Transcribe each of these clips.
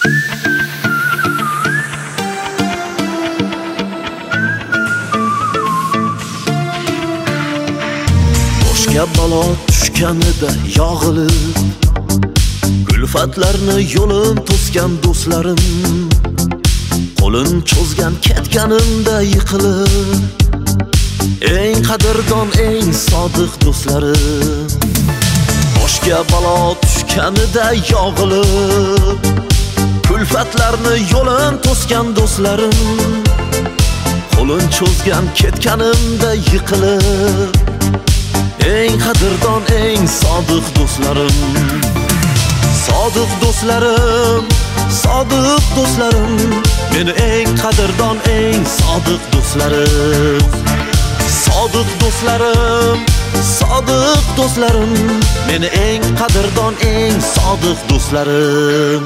Boshga balo tushganida yog'ilib, kulfatlarni yo'lim to'sgan do'stlarim, qo'lin cho'zgan ketganimda yiqilib, eng qadrdon, eng sodiq do'stlarim. Boshga balo tushganida yog'ilib, kulfatlarni yo'lim to'sgan do'stlarim, qo'lin cho'zgan ketganimda yiqilib, eng qadrdon, eng sodiq do'stlarim. Sodiq do'stlarim, sodiq do'stlarim, meni eng qadrdon, eng sodiq do'stlarim. Sodiq do'stlarim, sodiq do'stlarim, meni eng qadrdon, eng sodiq do'stlarim.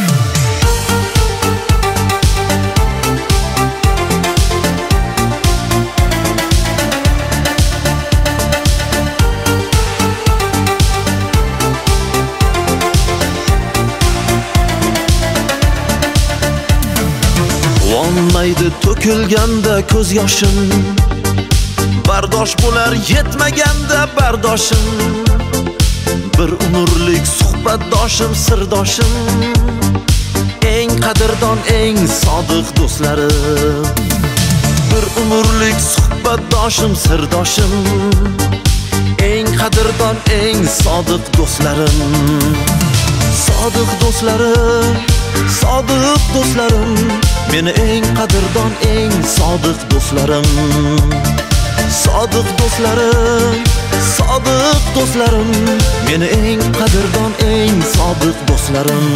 Quvonmaydi to'kilganda ko'z yoshim, bardosh bo'lar yetmaganda bardoshim, bir umrlik suhbatdoshim, sirdoshim, eng qadrdon, eng sodiq do'stlarim. Bir umrlik suhbatdoshim, sirdoshim, eng qadrdon, eng sodiq do'stlarim. Sodiq do'stlarim, sodiq do'stlarim, meni eng qadrdon, eng sodiq do'stlarim. Sodiq do'stlarim, sodiq do'stlarim, meni eng qadrdon, eng sodiq do'stlarim.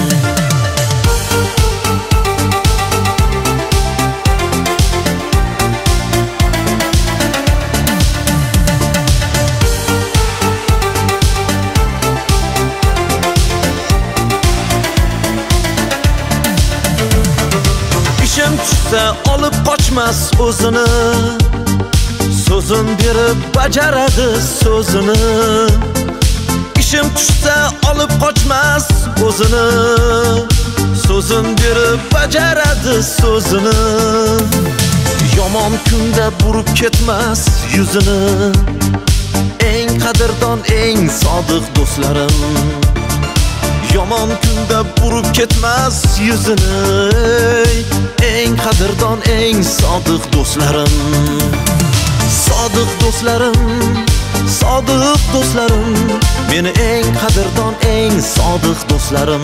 Ishim tushsa olib qochmas o'zini, so'zin berib bajaradi so'zini. Ishim tushsa olib qochmas o'zini, so'zin berib bajaradi so'zini. Yomon kunda burib ketmas yuzini, eng qadrdon, eng sodiq do'stlarim. Yomon kunda burib ketmas yuzini, eng qadrdon, eng sodiq do'stlarim. Sodiq do'stlarim, sodiq do'stlarim, meni eng qadrdon, eng sodiq do'stlarim.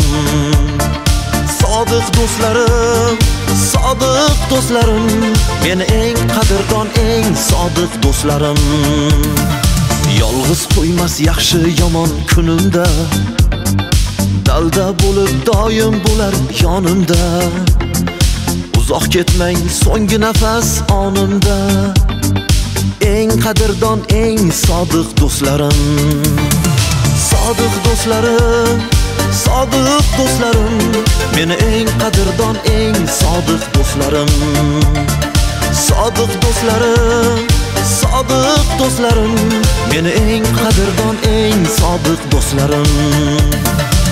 Sodiq do'stlarim, sodiq do'stlarim, meni eng qadrdon, eng sodiq do'stlarim. Yolg'iz qo'ymas yaxshi yomon kunimda, dalda bo'lib doim bo'lar yonimda. Uzoq ketmang so'nggi nafas onimda, eng qadrdon, eng sodiq do'stlarim. Sodiq do'stlarim, sodiq do'stlarim, meni eng qadrdon, eng sodiq do'stlarim. Sodiq do'stlarim, sodiq do'stlarim, meni eng qadrdon, eng sodiq do'stlarim.